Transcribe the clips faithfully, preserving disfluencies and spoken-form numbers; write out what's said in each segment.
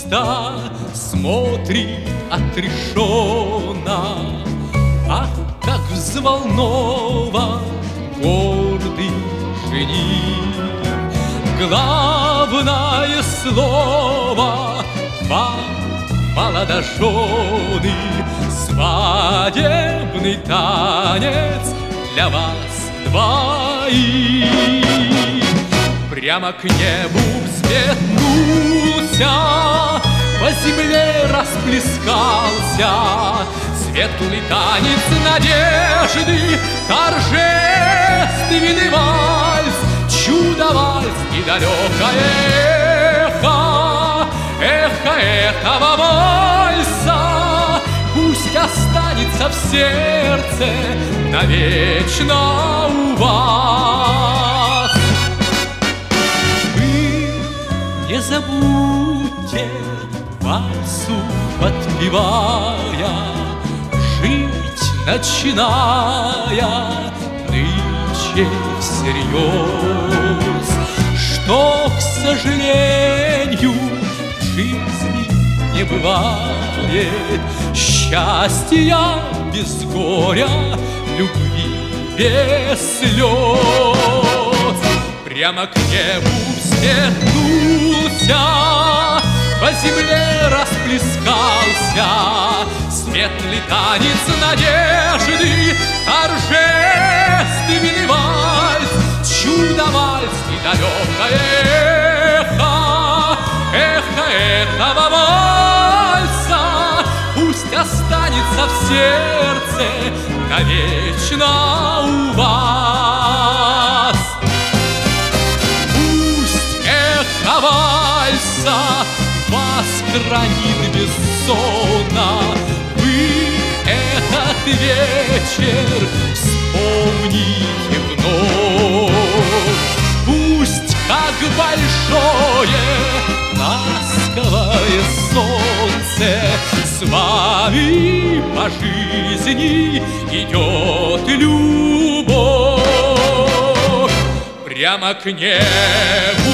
места смотрит отрешенно. Ах, как взволнован гордый жених! Главное слово вам, молодожены, свадебный танец для вас двоих. Прямо к небу взметнулся, по земле расплескался светлый танец надежды, торжественный вальс, чудо-вальс и далекое эхо, эхо этого вальса пусть останется в сердце навечно у вас. Вы не забудьте, вальсу подпевая, жить начиная нынче всерьез, что, к сожалению, в жизни не бывает счастья без горя, любви без слез. Прямо к небу взметнулся, по земле расплескался светлый танец надежды, торжественный вальс, чудо-вальс и далекое эхо, эхо этого вальса пусть останется в сердце навечно у вас. Пусть эхо вальса вас хранит бессонно, вы этот вечер вспомните вновь. Пусть как большое ласковое солнце с вами по жизни идет любовь. Прямо к небу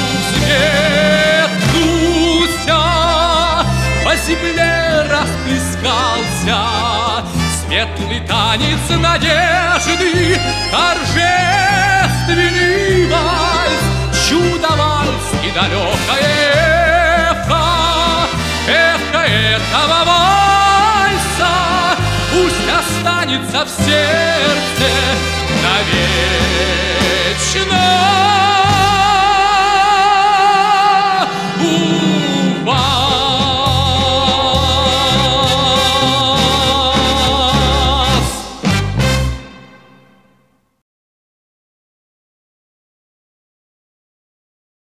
взметнулся, по земле расплескался светлый танец надежды, торжественный вальс, чудо-вальс и далекое эхо, эхо этого вальса пусть останется в сердце